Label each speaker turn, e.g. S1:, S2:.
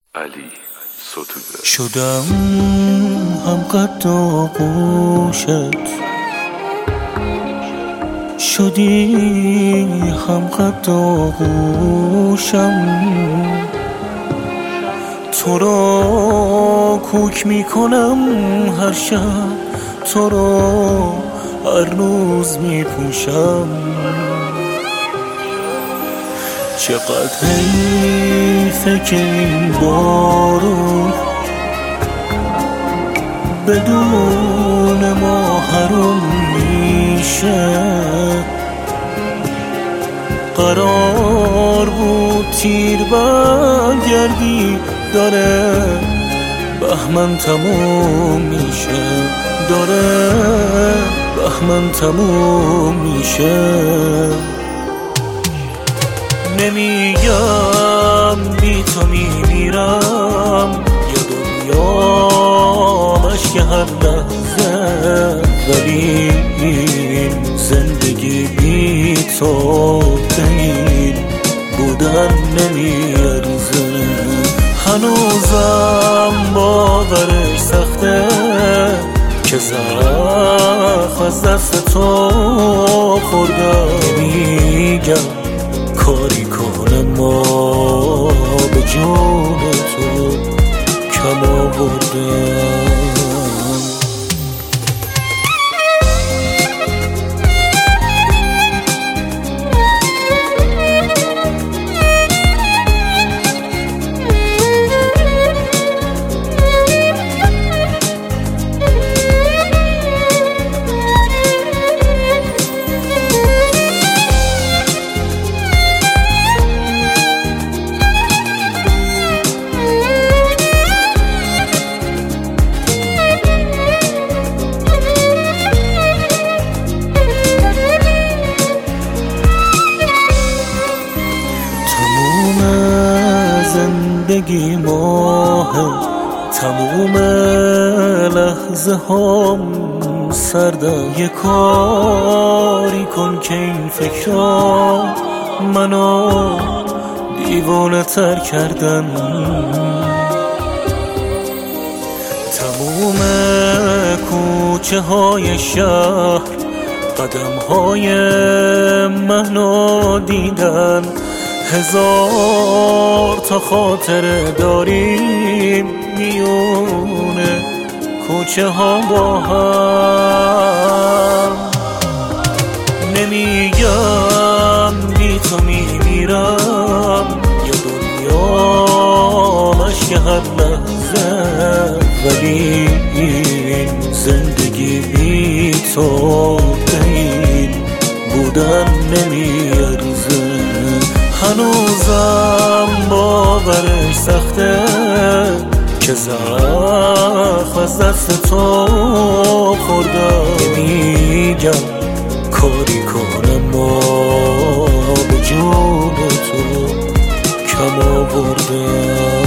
S1: علی ستوده
S2: شدم هم قد آغوشت، شدی هم قد آغوشم. تو را کوک میکنم هر شب، تو را هر روز میپوشم. چقدر حیفه که این بارون بدون ما حروم میشه. قرار بود تیر برگردی، داره بهمن تموم میشه، داره بهمن تموم میشه. نمیگم بی تو میمیرم، یا دنیامش که هر لحظه، ولی این زندگی بی تو دین بودن نمیارزه. هنوزم باورش سخته که زخم از دست تو خوردم. نمیگم کاری کنم ما به جون تو کم آوردم. زندگی ماه، تموم لحظه هم سرده. یه کاری کن که این فکرها منو دیوانه تر کردن. تموم کوچه های شهر قدم های منو دیدن. هزار تا خاطره داریم میونه کوچه ها با هم. نمیگم بی تو میمیرم، یا دنیامش که هر لحظه، ولی این زندگی بی تو دین بودن نمیارزه. هنوزم باورش سخته که زخم از دست تو خوردم. نمیگم کاری کنم ما به جون تو کم آوردم.